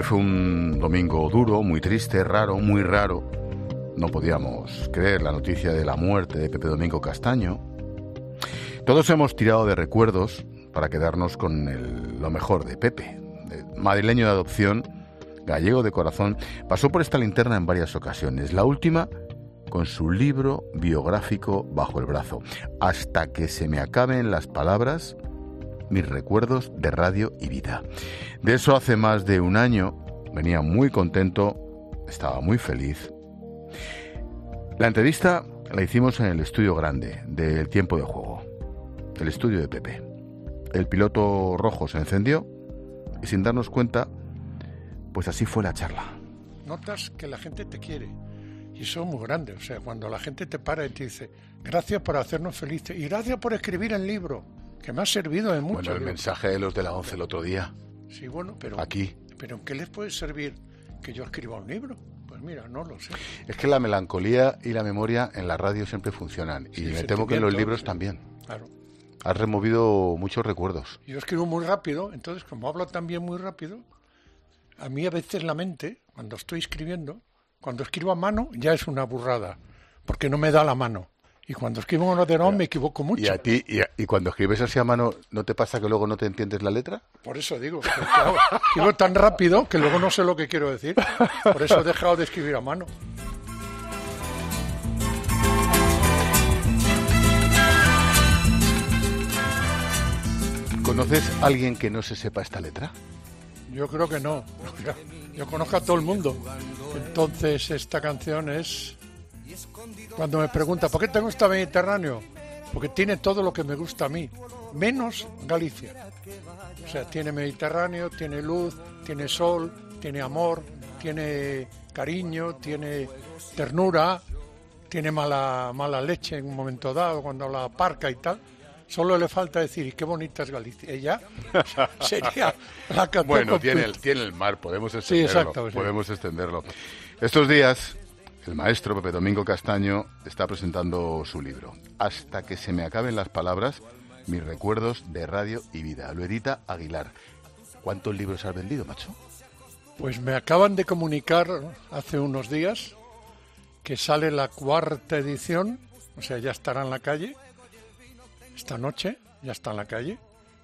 Ayer fue un domingo duro, muy triste, raro, muy raro. No podíamos creer la noticia de la muerte de Pepe Domingo Castaño. Todos hemos tirado de recuerdos para quedarnos con lo mejor de Pepe. Madrileño de adopción, gallego de corazón, pasó por esta linterna en varias ocasiones. La última con su libro biográfico bajo el brazo. Hasta que se me acaben las palabras, mis recuerdos de radio y vida. De eso hace más de un año. Venía muy contento, estaba muy feliz. La entrevista la hicimos en el estudio grande del Tiempo de Juego, el estudio de Pepe. El piloto rojo se encendió y sin darnos cuenta, pues así fue la charla. Notas que la gente te quiere y son muy grandes. O sea, cuando la gente te para y te dice gracias por hacernos felices y gracias por escribir el libro, que me ha servido de mucho. Bueno, el mensaje de los de la 11 el otro día. Sí, bueno, pero aquí. ¿Pero en qué les puede servir que yo escriba un libro? Pues mira, no lo sé. Es que la melancolía y la memoria en la radio siempre funcionan. Y me temo que en los libros también. Claro. Has removido muchos recuerdos. Yo escribo muy rápido, entonces como hablo también muy rápido, a mí a veces la mente, cuando estoy escribiendo, cuando escribo a mano ya es una burrada, porque no me da la mano. Y cuando escribo en un ordenador me equivoco mucho. ¿Y a ti, y cuando escribes así a mano, no te pasa que luego no te entiendes la letra? Por eso digo, claro, escribo tan rápido que luego no sé lo que quiero decir. Por eso he dejado de escribir a mano. ¿Conoces a alguien que no se sepa esta letra? Yo creo que no. Yo conozco a todo el mundo. Entonces esta canción es... Cuando me pregunta, ¿por qué te gusta Mediterráneo? Porque tiene todo lo que me gusta a mí, menos Galicia. O sea, tiene Mediterráneo, tiene luz, tiene sol, tiene amor, tiene cariño, tiene ternura, tiene mala leche en un momento dado, cuando la aparca y tal. Solo le falta decir, y qué bonita es Galicia. Ella sería la canción Bueno, completa. tiene el mar, podemos extenderlo. Sí, exacto, sí. Podemos extenderlo. Estos días, el maestro Pepe Domingo Castaño está presentando su libro. Hasta que se me acaben las palabras, mis recuerdos de radio y vida. Lo edita Aguilar. ¿Cuántos libros has vendido, macho? Pues me acaban de comunicar hace unos días que sale la 4ª edición, o sea, ya estará en la calle. Esta noche ya está en la calle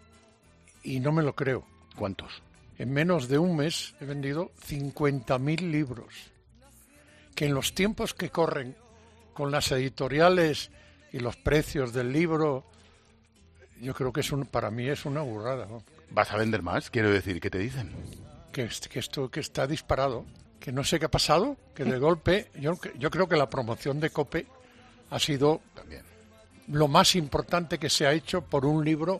y no me lo creo. ¿Cuántos? En menos de un mes he vendido 50.000 libros, que en los tiempos que corren, con las editoriales y los precios del libro, yo creo que para mí es una burrada, ¿no? ¿Vas a vender más? Quiero decir, ¿qué te dicen? Que esto que está disparado, que no sé qué ha pasado, que de golpe, yo creo que la promoción de COPE ha sido También lo más importante que se ha hecho por un libro,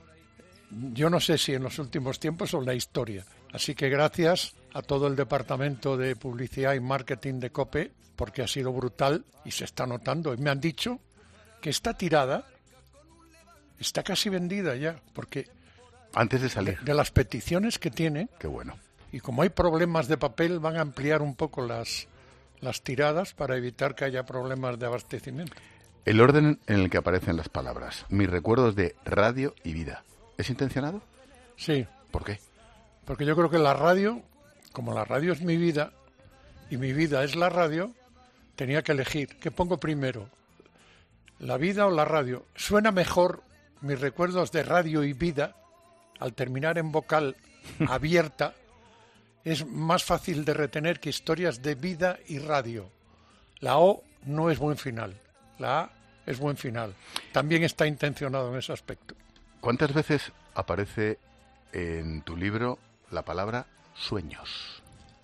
yo no sé si en los últimos tiempos o en la historia. Así que gracias a todo el departamento de publicidad y marketing de COPE, porque ha sido brutal y se está notando. Y me han dicho que esta tirada está casi vendida ya, porque antes de salir, de las peticiones que tiene, qué bueno. Y como hay problemas de papel, van a ampliar un poco las tiradas para evitar que haya problemas de abastecimiento. El orden en el que aparecen las palabras, mis recuerdos de radio y vida, ¿es intencionado? Sí. ¿Por qué? Porque yo creo que la radio, como la radio es mi vida y mi vida es la radio, tenía que elegir. ¿Qué pongo primero? ¿La vida o la radio? Suena mejor mis recuerdos de radio y vida al terminar en vocal abierta. Es más fácil de retener que historias de vida y radio. La O no es buen final. La A es buen final. También está intencionado en ese aspecto. ¿Cuántas veces aparece en tu libro la palabra sueños?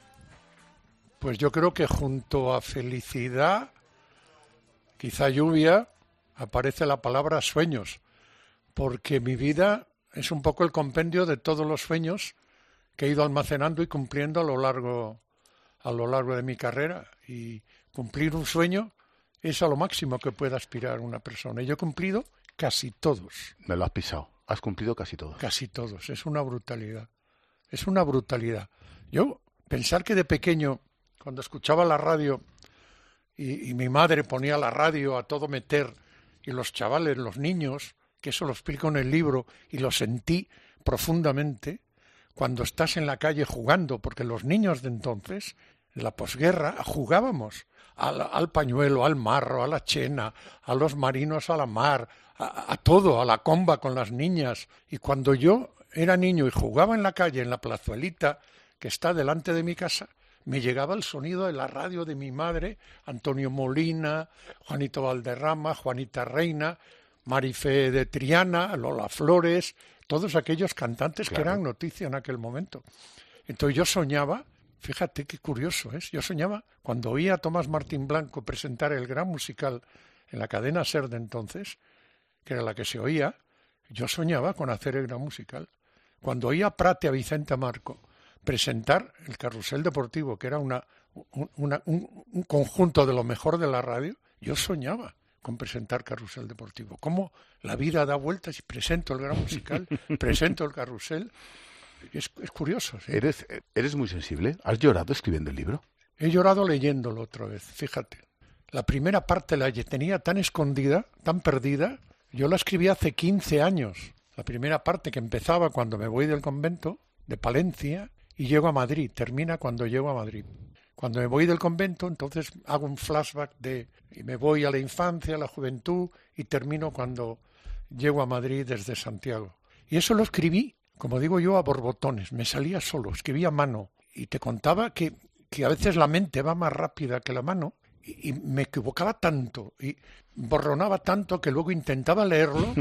Pues yo creo que junto a felicidad, quizá lluvia, aparece la palabra sueños, porque mi vida es un poco el compendio de todos los sueños que he ido almacenando y cumpliendo a lo largo de mi carrera. Y cumplir un sueño es a lo máximo que puede aspirar una persona. Y yo he cumplido casi todos. Me lo has pisado. Has cumplido casi todos. Casi todos. Es una brutalidad. Es una brutalidad. Yo, pensar que de pequeño, cuando escuchaba la radio y mi madre ponía la radio a todo meter, y los chavales, los niños, que eso lo explico en el libro y lo sentí profundamente, cuando estás en la calle jugando, porque los niños de entonces, en la posguerra, jugábamos al pañuelo, al marro, a la chena, a los marinos a la mar, a todo, a la comba con las niñas. Y cuando yo era niño y jugaba en la calle, en la plazuelita que está delante de mi casa, me llegaba el sonido de la radio de mi madre, Antonio Molina, Juanito Valderrama, Juanita Reina, Marifé de Triana, Lola Flores, todos aquellos cantantes que eran noticia en aquel momento. Entonces yo soñaba, fíjate qué curioso es, yo soñaba cuando oía a Tomás Martín Blanco presentar el gran musical en la cadena SER de entonces, que era la que se oía, yo soñaba con hacer el gran musical. Cuando oía a Prate, a Vicente Marco, presentar el Carrusel Deportivo, que era un conjunto de lo mejor de la radio, yo soñaba con presentar Carrusel Deportivo. Cómo la vida da vueltas y presento el gran musical, presento el Carrusel. Es curioso. ¿Sí? ¿Eres muy sensible? ¿Has llorado escribiendo el libro? He llorado leyéndolo otra vez, fíjate. La primera parte la tenía tan escondida, tan perdida. Yo la escribí hace 15 años. La primera parte que empezaba cuando me voy del convento, de Palencia, y llego a Madrid. Termina cuando llego a Madrid. Cuando me voy del convento, entonces hago un flashback y me voy a la infancia, a la juventud, y termino cuando llego a Madrid desde Santiago. Y eso lo escribí, como digo yo, a borbotones. Me salía solo, escribía a mano. Y te contaba que a veces la mente va más rápida que la mano, y me equivocaba tanto, y borronaba tanto que luego intentaba leerlo,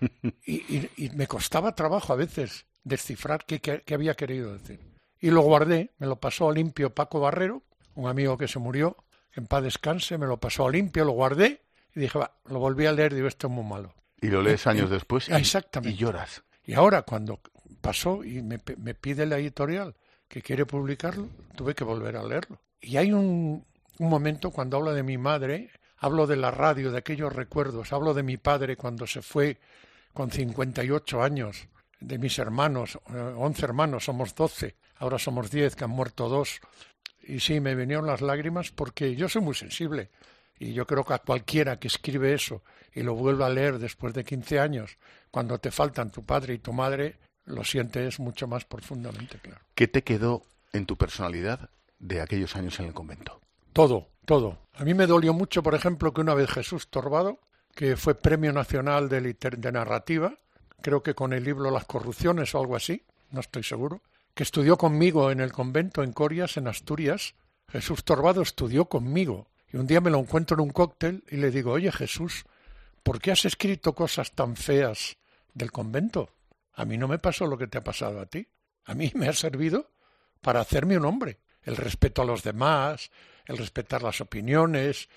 y me costaba trabajo a veces descifrar qué había querido decir. Y lo guardé, me lo pasó a limpio Paco Barrero, un amigo que se murió, que en paz descanse, me lo pasó a limpio, lo guardé y dije, lo volví a leer y digo, esto es muy malo. Y lo lees años después exactamente. Y lloras. Y ahora cuando pasó y me pide la editorial que quiere publicarlo, tuve que volver a leerlo. Y hay un momento cuando hablo de mi madre, hablo de la radio, de aquellos recuerdos, hablo de mi padre cuando se fue con 58 años, de mis hermanos, 11 hermanos, somos 12, ahora somos 10, que han muerto 2. Y sí, me vinieron las lágrimas porque yo soy muy sensible. Y yo creo que a cualquiera que escribe eso y lo vuelva a leer después de 15 años, cuando te faltan tu padre y tu madre, lo sientes mucho más profundamente, claro. ¿Qué te quedó en tu personalidad de aquellos años en el convento? Todo. A mí me dolió mucho, por ejemplo, que una vez Jesús Torbado, que fue Premio Nacional de Narrativa, creo que con el libro Las corrupciones o algo así, no estoy seguro, que estudió conmigo en el convento en Corias, en Asturias. Jesús Torbado estudió conmigo. Y un día me lo encuentro en un cóctel y le digo, oye Jesús, ¿por qué has escrito cosas tan feas del convento? A mí no me pasó lo que te ha pasado a ti. A mí me ha servido para hacerme un hombre. El respeto a los demás, el respetar las opiniones,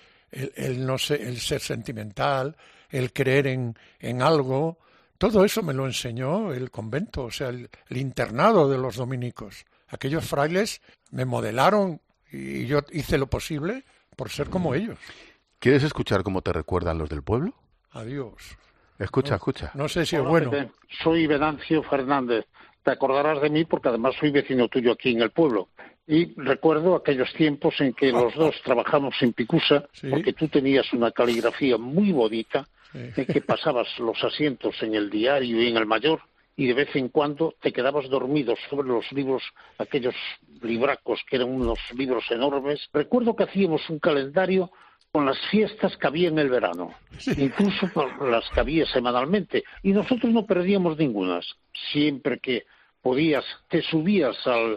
el ser sentimental, el creer en algo. Todo eso me lo enseñó el convento, o sea, el internado de los dominicos. Aquellos frailes me modelaron y yo hice lo posible por ser como ellos. ¿Quieres escuchar cómo te recuerdan los del pueblo? Adiós. Escucha. No sé si es bueno. Pepe, soy Venancio Fernández. Te acordarás de mí porque además soy vecino tuyo aquí en el pueblo. Y recuerdo aquellos tiempos en que los dos trabajamos en Picusa, ¿sí? Porque tú tenías una caligrafía muy bonita, sí. En que pasabas los asientos en el Diario y en el Mayor, y de vez en cuando te quedabas dormido sobre los libros, aquellos libracos que eran unos libros enormes. Recuerdo que hacíamos un calendario con las fiestas que había en el verano, sí. Incluso las que había semanalmente, y nosotros no perdíamos ningunas. Siempre que podías, te subías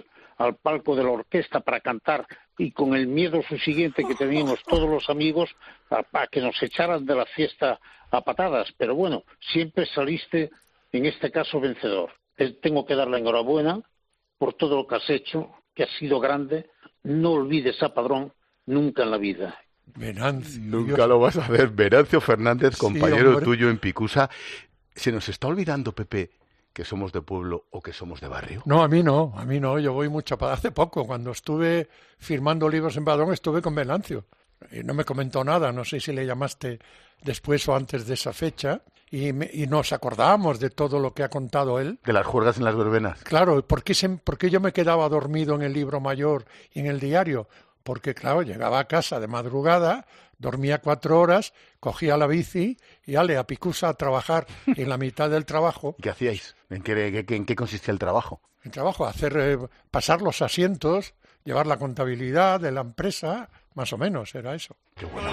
al palco de la orquesta para cantar, y con el miedo subsiguiente que teníamos todos los amigos a que nos echaran de la fiesta a patadas, pero bueno, siempre saliste, en este caso, vencedor. Tengo que darle enhorabuena por todo lo que has hecho, que has sido grande. No olvides a Padrón nunca en la vida. Venancio. Nunca lo vas a ver. Venancio Fernández, compañero tuyo en Picusa. ¿Se nos está olvidando, Pepe, que somos de pueblo o que somos de barrio? No, a mí no. Yo voy mucho. Hace poco, cuando estuve firmando libros en Padrón, estuve con Venancio. Y no me comentó nada. No sé si le llamaste después o antes de esa fecha. Y nos acordábamos de todo lo que ha contado él. De las juergas en las verbenas. Claro, ¿por qué yo me quedaba dormido en el libro mayor y en el diario? Porque, claro, llegaba a casa de madrugada, dormía 4 horas, cogía la bici y a Picusa a trabajar. Y en la mitad del trabajo... ¿Qué hacíais? ¿En qué consistía el trabajo? Mi trabajo, pasar los asientos, llevar la contabilidad de la empresa, más o menos, era eso. Qué bueno.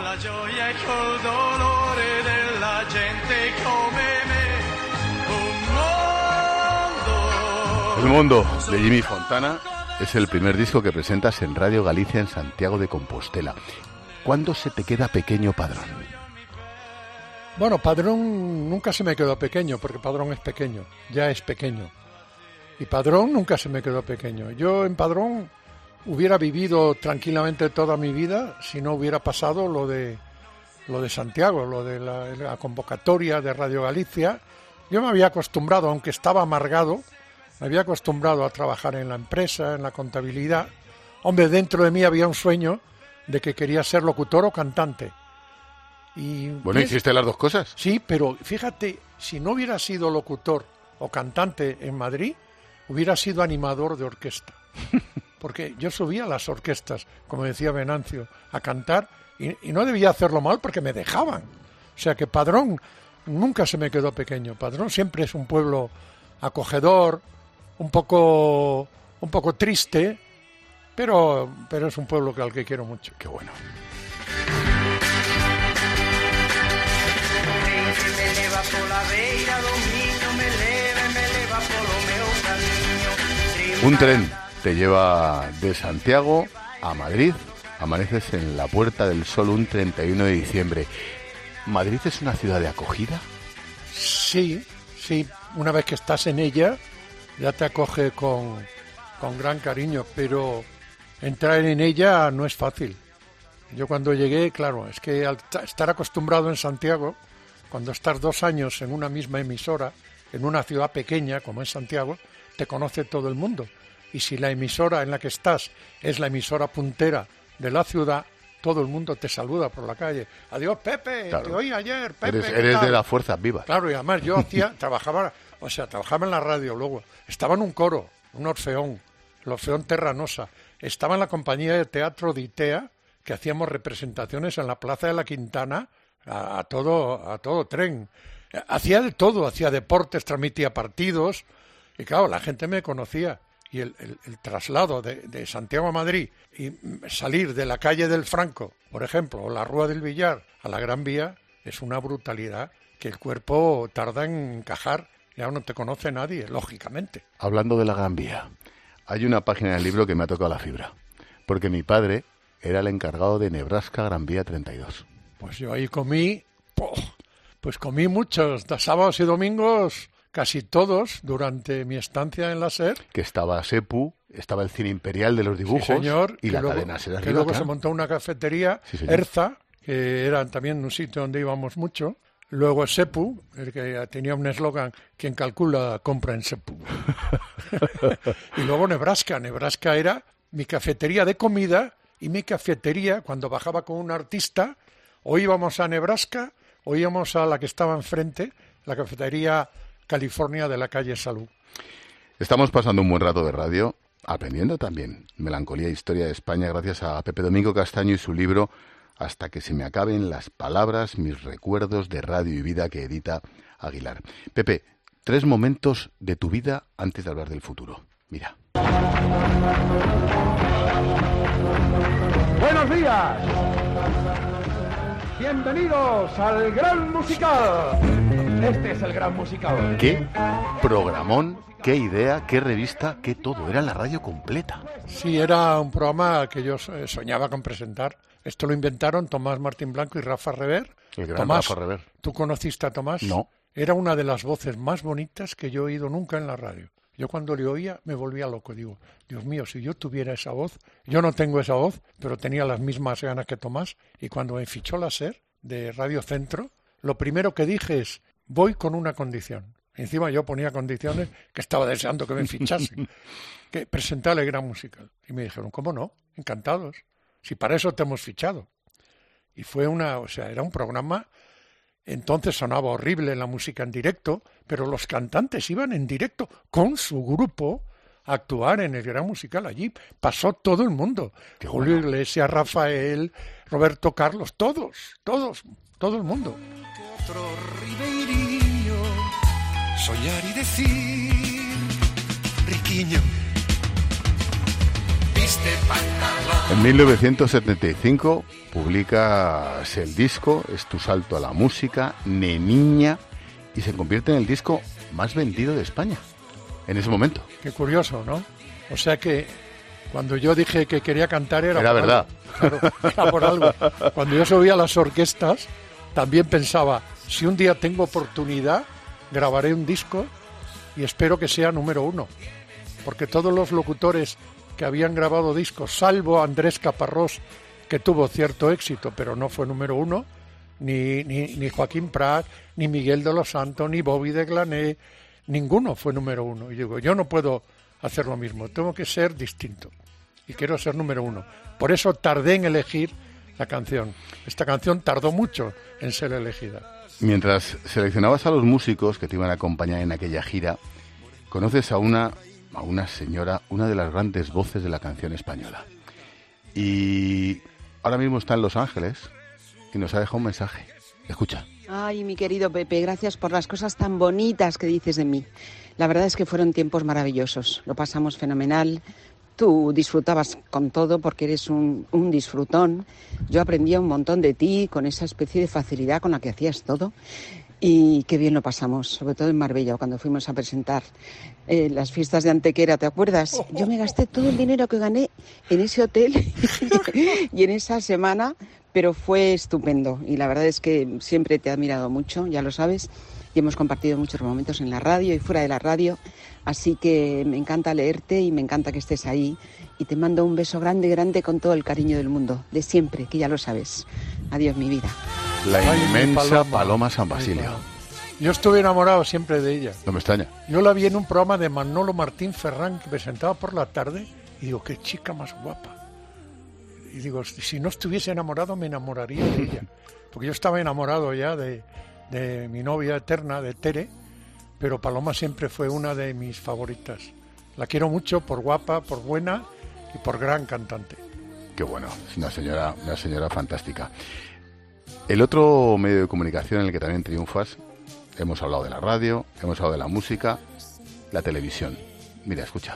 El Mundo, de Jimmy Fontana, es el primer disco que presentas en Radio Galicia en Santiago de Compostela. ¿Cuándo se te queda pequeño Padrón? Bueno, Padrón nunca se me quedó pequeño, porque Padrón es pequeño, ya es pequeño. Y Padrón nunca se me quedó pequeño. Yo en Padrón hubiera vivido tranquilamente toda mi vida si no hubiera pasado lo de Santiago, lo de la convocatoria de Radio Galicia. Yo me había acostumbrado, aunque estaba amargado, me había acostumbrado a trabajar en la empresa, en la contabilidad. Hombre, dentro de mí había un sueño de que quería ser locutor o cantante. Y bueno, ¿hiciste las dos cosas? Sí, pero fíjate, si no hubiera sido locutor o cantante en Madrid, hubiera sido animador de orquesta. Porque yo subía a las orquestas, como decía Venancio, a cantar y no debía hacerlo mal porque me dejaban. O sea que Padrón nunca se me quedó pequeño. Padrón siempre es un pueblo acogedor, un poco triste, pero es un pueblo al que quiero mucho. Qué bueno. Un tren te lleva de Santiago a Madrid. Amaneces en la Puerta del Sol un 31 de diciembre. ¿Madrid es una ciudad de acogida? Sí. Una vez que estás en ella, ya te acoge con gran cariño, pero entrar en ella no es fácil. Yo cuando llegué, claro, es que al estar acostumbrado en Santiago, cuando estás 2 años en una misma emisora, en una ciudad pequeña como es Santiago, te conoce todo el mundo. Y si la emisora en la que estás es la emisora puntera de la ciudad, todo el mundo te saluda por la calle. Adiós, Pepe, claro. Te oí ayer, Pepe. Eres de las fuerzas vivas. Claro, y además yo trabajaba en la radio, luego estaba en un coro, un orfeón, el Orfeón Terranosa. Estaba en la compañía de teatro de ITEA, que hacíamos representaciones en la Plaza de la Quintana a todo tren. Hacía de todo, hacía deportes, transmitía partidos, y claro, la gente me conocía. Y el traslado de Santiago a Madrid y salir de la calle del Franco, por ejemplo, o la Rúa del Villar a la Gran Vía, es una brutalidad que el cuerpo tarda en encajar. Ya no te conoce nadie, lógicamente. Hablando de la Gran Vía, hay una página del libro que me ha tocado la fibra, porque mi padre era el encargado de Nebraska Gran Vía 32. Pues yo ahí comí muchos sábados y domingos. Casi todos, durante mi estancia en la SER. Que estaba Sepu, estaba el Cine Imperial de los Dibujos, sí, señor, y la cadena SER. Que luego se montó una cafetería, sí, Erza, que era también un sitio donde íbamos mucho. Luego Sepu, el que tenía un eslogan, quien calcula compra en Sepu. Y luego Nebraska. Nebraska era mi cafetería de comida y mi cafetería, cuando bajaba con un artista, o íbamos a Nebraska o íbamos a la que estaba enfrente, la cafetería California de la calle Salud. Estamos pasando un buen rato de radio, aprendiendo también melancolía e historia de España gracias a Pepe Domingo Castaño y su libro Hasta que se me acaben las palabras, mis recuerdos de radio y vida, que edita Aguilar. Pepe, 3 momentos de tu vida antes de hablar del futuro. Mira. Buenos días. Bienvenidos al Gran Musical. Este es el Gran Musical. ¿Qué programón? ¿Qué idea? ¿Qué revista? ¿Qué todo? Era la radio completa. Sí, era un programa que yo soñaba con presentar. Esto lo inventaron Tomás Martín Blanco y Rafa Rever. El gran Tomás, Rafa Rever. ¿Tú conociste a Tomás? No. Era una de las voces más bonitas que yo he oído nunca en la radio. Yo cuando le oía me volvía loco. Digo, Dios mío, si yo tuviera esa voz. Yo no tengo esa voz, pero tenía las mismas ganas que Tomás. Y cuando me fichó la SER de Radio Centro, lo primero que dije es, voy con una condición. Encima yo ponía condiciones que estaba deseando que me fichasen. Que presentar el Gran Musical. Y me dijeron, ¿cómo no? Encantados. Si para eso te hemos fichado. Y fue era un programa. Entonces sonaba horrible la música en directo, pero los cantantes iban en directo con su grupo a actuar en el Gran Musical. Allí pasó todo el mundo. Julio Iglesias, Rafael, Roberto Carlos, todo el mundo. Otro ribeirinho, soñar y decir, riquiño. Viste pantalón. En 1975 publicas el disco Es tu salto a la música, Neniña, y se convierte en el disco más vendido de España en ese momento. Qué curioso, ¿no? O sea que cuando yo dije que quería cantar era por verdad. Algo. Claro, era por algo. Cuando yo subía a las orquestas, también pensaba, si un día tengo oportunidad, grabaré un disco y espero que sea número 1. Porque todos los locutores que habían grabado discos, salvo Andrés Caparrós, que tuvo cierto éxito, pero no fue número 1, ni Joaquín Prat, ni Miguel de los Santos, ni Bobby de Glané, ninguno fue número 1. Y digo, yo no puedo hacer lo mismo, tengo que ser distinto. Y quiero ser número 1. Por eso tardé en elegir la canción. Esta canción tardó mucho en ser elegida. Mientras seleccionabas a los músicos que te iban a acompañar en aquella gira, conoces a una señora, una de las grandes voces de la canción española. Y ahora mismo está en Los Ángeles y nos ha dejado un mensaje. Escucha. Ay, mi querido Pepe, gracias por las cosas tan bonitas que dices de mí. La verdad es que fueron tiempos maravillosos. Lo pasamos fenomenal. Tú disfrutabas con todo porque eres un disfrutón. Yo aprendía un montón de ti con esa especie de facilidad con la que hacías todo. Y qué bien lo pasamos, sobre todo en Marbella, cuando fuimos a presentar las fiestas de Antequera, ¿te acuerdas? Yo me gasté todo el dinero que gané en ese hotel y en esa semana, pero fue estupendo. Y la verdad es que siempre te he admirado mucho, ya lo sabes, y hemos compartido muchos momentos en la radio y fuera de la radio. Así que me encanta leerte y me encanta que estés ahí. Y te mando un beso grande, grande, con todo el cariño del mundo, de siempre, que ya lo sabes. Adiós, mi vida. La inmensa Paloma San Basilio. Yo estuve enamorado siempre de ella. No me extraña. Yo la vi en un programa de Manolo Martín Ferrán que presentaba por la tarde y digo, qué chica más guapa. Y digo, si no estuviese enamorado me enamoraría de ella. Porque yo estaba enamorado ya de mi novia eterna, de Tere, pero Paloma siempre fue una de mis favoritas. La quiero mucho por guapa, por buena y por gran cantante. Qué bueno, es una señora fantástica. El otro medio de comunicación en el que también triunfas, hemos hablado de la radio, hemos hablado de la música, la televisión. Mira, escucha.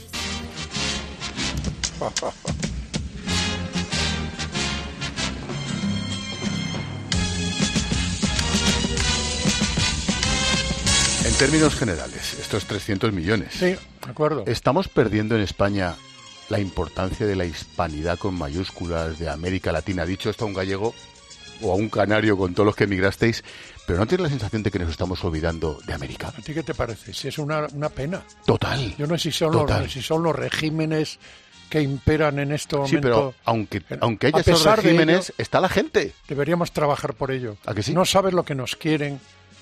En términos generales, estos 300 millones. Sí, de acuerdo. ¿Estamos perdiendo en España la importancia de la hispanidad con mayúsculas de América Latina? Dicho esto a un gallego o a un canario con todos los que emigrasteis, pero ¿no tienes la sensación de que nos estamos olvidando de América? ¿A ti qué te parece? Si es una pena. Total. Yo no sé si son los regímenes que imperan en este momento. Sí, pero aunque haya esos regímenes, está la gente. Deberíamos trabajar por ello. ¿A que sí? No sabes lo que nos quieren.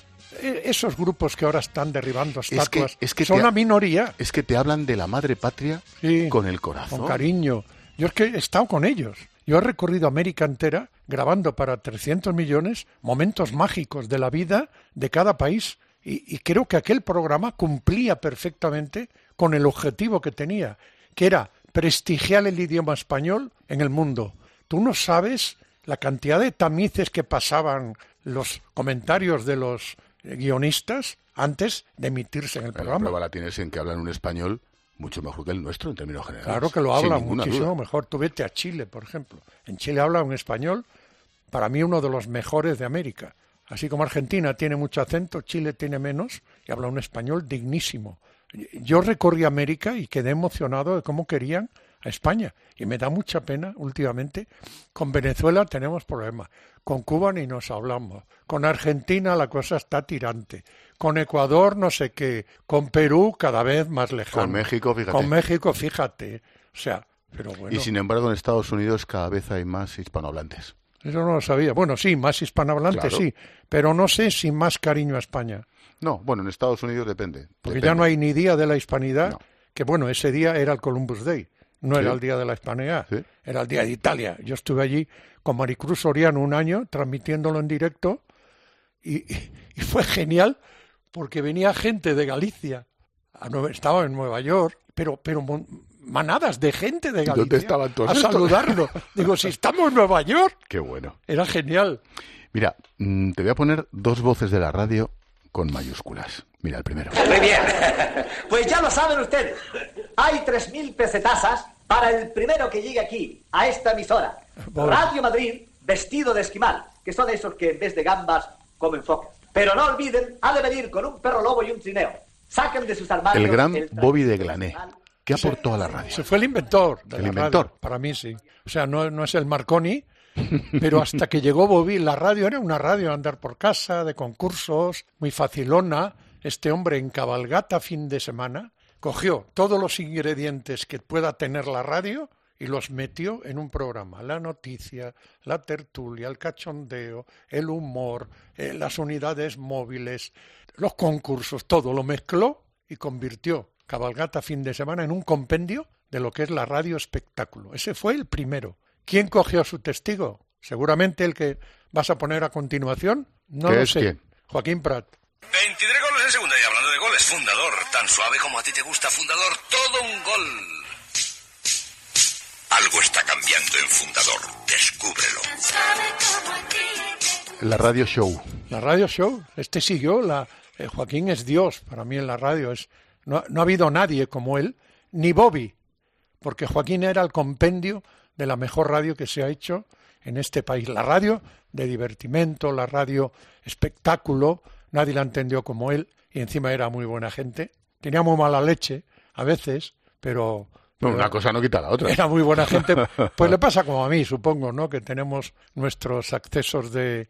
Esos grupos que ahora están derribando estatuas es que son una minoría. Es que te hablan de la madre patria con el corazón. Con cariño. Yo es que he estado con ellos. Yo he recorrido América entera grabando para 300 millones momentos mágicos de la vida de cada país. Y creo que aquel programa cumplía perfectamente con el objetivo que tenía, que era prestigiar el idioma español en el mundo. Tú no sabes la cantidad de tamices que pasaban los comentarios de los guionistas antes de emitirse en el programa. La prueba la tienes en que hablan un español mucho mejor que el nuestro en términos generales. Claro que lo hablan muchísimo mejor. Tú vete a Chile, por ejemplo. En Chile habla un español, para mí uno de los mejores de América. Así como Argentina tiene mucho acento, Chile tiene menos y habla un español dignísimo. Yo recorrí América y quedé emocionado de cómo querían a España. Y me da mucha pena últimamente. Con Venezuela tenemos problemas. Con Cuba ni nos hablamos. Con Argentina la cosa está tirante. Con Ecuador no sé qué. Con Perú cada vez más lejano. Con México, fíjate. O sea, pero bueno. Y sin embargo en Estados Unidos cada vez hay más hispanohablantes. Eso no lo sabía. Bueno, sí, más hispanohablantes, claro. Sí. Pero no sé si más cariño a España. No, bueno, en Estados Unidos depende. Porque ya no hay ni Día de la Hispanidad. No. Que bueno, ese día era el Columbus Day. No era el Día de la Hispanidad, era el Día de Italia. Yo estuve allí con Maricruz Soriano un año, transmitiéndolo en directo, y fue genial, porque venía gente de Galicia, estaba en Nueva York, pero manadas de gente de Galicia. ¿Dónde estaban todos a saludarlo? Digo, si estamos en Nueva York. Qué bueno. Era genial. Mira, te voy a poner dos voces de la radio con mayúsculas. Mira el primero. Muy bien. Pues ya lo saben ustedes. Hay 3.000 pesetasas para el primero que llegue aquí, a esta emisora. Radio Madrid, vestido de esquimal, que son esos que en vez de gambas comen focas. Pero no olviden, ha de venir con un perro lobo y un trineo. Saquen de sus armarios... El gran Bobby de Glané. ¿Qué aportó a la radio? Se fue el inventor de ¿El la inventor? radio. Para mí sí. O sea, no es el Marconi, pero hasta que llegó Bobby, la radio era una radio de andar por casa, de concursos, muy facilona. Este hombre en cabalgata fin de semana cogió todos los ingredientes que pueda tener la radio y los metió en un programa. La noticia, la tertulia, el cachondeo, el humor, las unidades móviles, los concursos, todo lo mezcló y convirtió Cabalgata fin de semana en un compendio de lo que es la radio espectáculo. Ese fue el primero. ¿Quién cogió su testigo? Seguramente el que vas a poner a continuación. No lo sé. ¿Quién? Joaquín Prat. 23 goles en segunda y hablando de goles, Fundador. Tan suave como a ti te gusta, Fundador. Todo un gol. Algo está cambiando en Fundador. Descúbrelo. La radio show. La radio show. Este siguió. Joaquín es Dios para mí en la radio. No ha habido nadie como él, ni Bobby, porque Joaquín era el compendio de la mejor radio que se ha hecho en este país. La radio de divertimento, la radio espectáculo, nadie la entendió como él, y encima era muy buena gente. Tenía muy mala leche a veces, pero una cosa no quita la otra. Era muy buena gente. Pues le pasa como a mí, supongo, ¿no? Que tenemos nuestros accesos de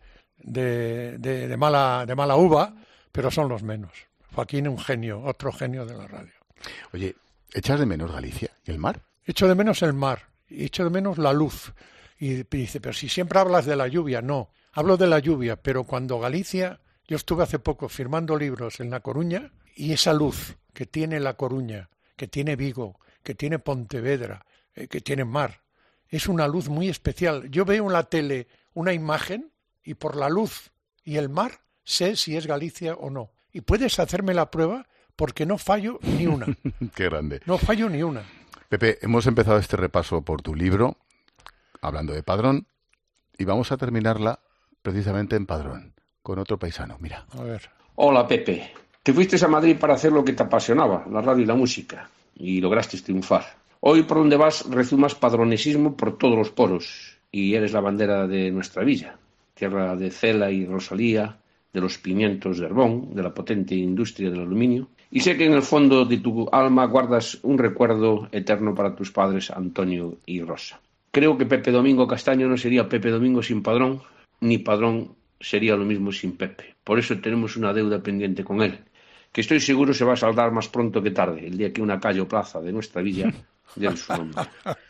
mala uva, pero son los menos. Joaquín, un genio, otro genio de la radio. Oye, ¿echas de menos Galicia y el mar? Echo de menos el mar, y echo de menos la luz. Y dice, pero si siempre hablas de la lluvia. No, hablo de la lluvia, pero cuando Galicia... Yo estuve hace poco firmando libros en La Coruña, y esa luz que tiene La Coruña, que tiene Vigo, que tiene Pontevedra, que tiene mar, es una luz muy especial. Yo veo en la tele una imagen, y por la luz y el mar sé si es Galicia o no. Y puedes hacerme la prueba porque no fallo ni una. Qué grande. No fallo ni una. Pepe, hemos empezado este repaso por tu libro, hablando de Padrón, y vamos a terminarla precisamente en Padrón, con otro paisano. Mira. A ver. Hola, Pepe. Te fuiste a Madrid para hacer lo que te apasionaba, la radio y la música, y lograste triunfar. Hoy, por donde vas, rezumas padronesismo por todos los poros, y eres la bandera de nuestra villa, tierra de Cela y Rosalía, de los pimientos de Herbón, de la potente industria del aluminio, y sé que en el fondo de tu alma guardas un recuerdo eterno para tus padres Antonio y Rosa. Creo que Pepe Domingo Castaño no sería Pepe Domingo sin Padrón, ni Padrón sería lo mismo sin Pepe. Por eso tenemos una deuda pendiente con él, que estoy seguro se va a saldar más pronto que tarde, el día que una calle o plaza de nuestra villa dé su nombre.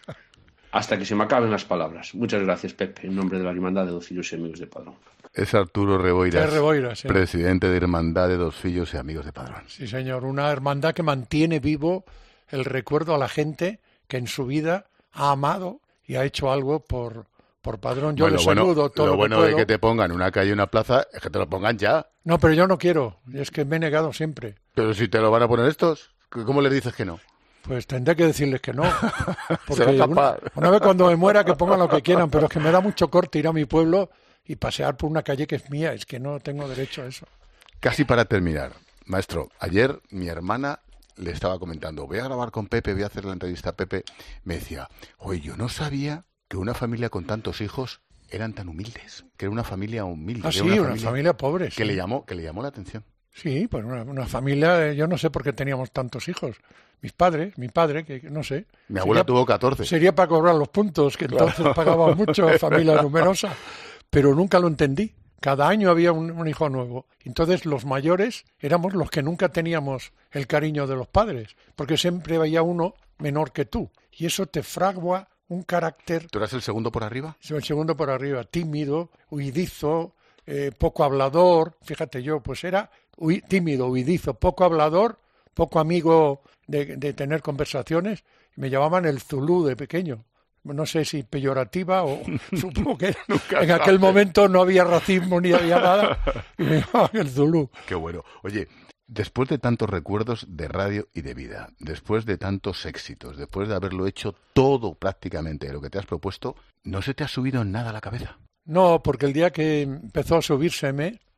Hasta que se me acaben las palabras. Muchas gracias, Pepe, en nombre de la Hermandad de Dos Fillos y Amigos de Padrón. Es Arturo Reboiras, sí. Presidente de Hermandad de Dos Fillos y Amigos de Padrón. Sí, señor, una hermandad que mantiene vivo el recuerdo a la gente que en su vida ha amado y ha hecho algo por Padrón. Yo les saludo todo lo bueno que de que te pongan una calle y una plaza es que te lo pongan ya. No, pero yo no quiero, es que me he negado siempre. Pero si te lo van a poner estos, ¿cómo les dices que no? Pues tendré que decirles que no. Porque una vez cuando me muera que pongan lo que quieran, pero es que me da mucho corte ir a mi pueblo y pasear por una calle que es mía, es que no tengo derecho a eso. Casi para terminar, maestro, ayer mi hermana le estaba comentando, voy a grabar con Pepe, voy a hacer la entrevista a Pepe, me decía, oye, yo no sabía que una familia con tantos hijos eran tan humildes, que era una familia humilde. Ah, sí, una familia pobre. Que le llamó la atención. Sí, pues una familia, yo no sé por qué teníamos tantos hijos. Mi padre, que no sé. Mi abuela tuvo 14. Sería para cobrar los puntos, que entonces pagaba mucho, familia numerosa. Pero nunca lo entendí. Cada año había un hijo nuevo. Entonces los mayores éramos los que nunca teníamos el cariño de los padres, porque siempre había uno menor que tú. Y eso te fragua un carácter... ¿Tú eras el segundo por arriba? Sí, el segundo por arriba. Tímido, huidizo, poco hablador. Fíjate yo, pues era tímido, huidizo, poco hablador, poco amigo de tener conversaciones. Me llamaban el Zulú de pequeño. No sé si peyorativa o supongo que en aquel momento no había racismo ni había nada y me llamaban el Zulú. Qué bueno. Oye, después de tantos recuerdos de radio y de vida, después de tantos éxitos, después de haberlo hecho todo prácticamente de lo que te has propuesto, ¿no se te ha subido nada a la cabeza? No, porque el día que empezó a subírseme,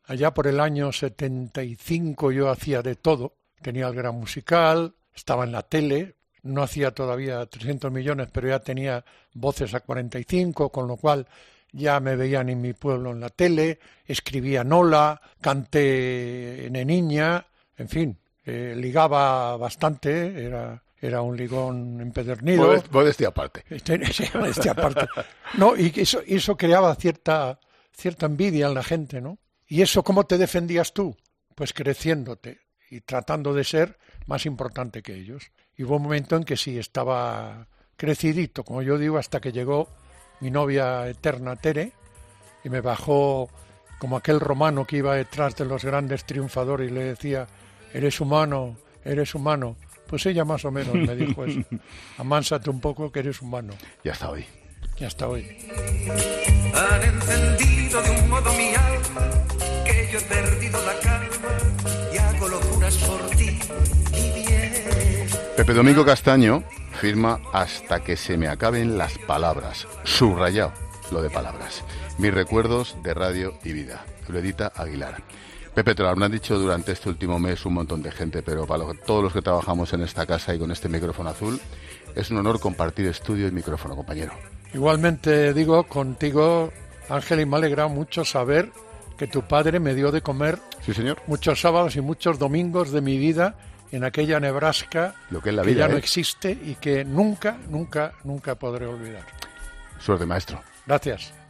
Allá por el año 75 yo hacía de todo. Tenía el Gran Musical, estaba en la tele, no hacía todavía 300 millones, pero ya tenía Voces a 45, con lo cual ya me veían en mi pueblo en la tele, escribía Nola, canté de niña, en fin, ligaba bastante, era un ligón empedernido. Modestia aparte. Sí, modestia aparte. No, y eso creaba cierta envidia en la gente, ¿no? ¿Y eso cómo te defendías tú? Pues creciéndote y tratando de ser más importante que ellos. Y hubo un momento en que sí, estaba crecidito, como yo digo, hasta que llegó mi novia eterna, Tere, y me bajó como aquel romano que iba detrás de los grandes triunfadores y le decía, eres humano, eres humano. Pues ella más o menos me dijo eso. Amánsate un poco que eres humano. Ya está hoy. Ya está hoy. Han encendido de un modo mi alma, que yo he perdido la calma y hago locuras por ti, mi bien. Pepe Domingo Castaño firma hasta que se me acaben las palabras. Subrayado lo de palabras. Mis recuerdos de radio y vida. Lo edita Aguilar. Pepe, te lo habrán dicho durante este último mes un montón de gente, pero para todos los que trabajamos en esta casa y con este micrófono azul, es un honor compartir estudio y micrófono, compañero. Igualmente digo contigo, Ángel, y me ha alegrado mucho saber que tu padre me dio de comer, sí, señor, muchos sábados y muchos domingos de mi vida en aquella Nebraska, lo que es la vida, que ya no existe y que nunca podré olvidar. Suerte, maestro. Gracias.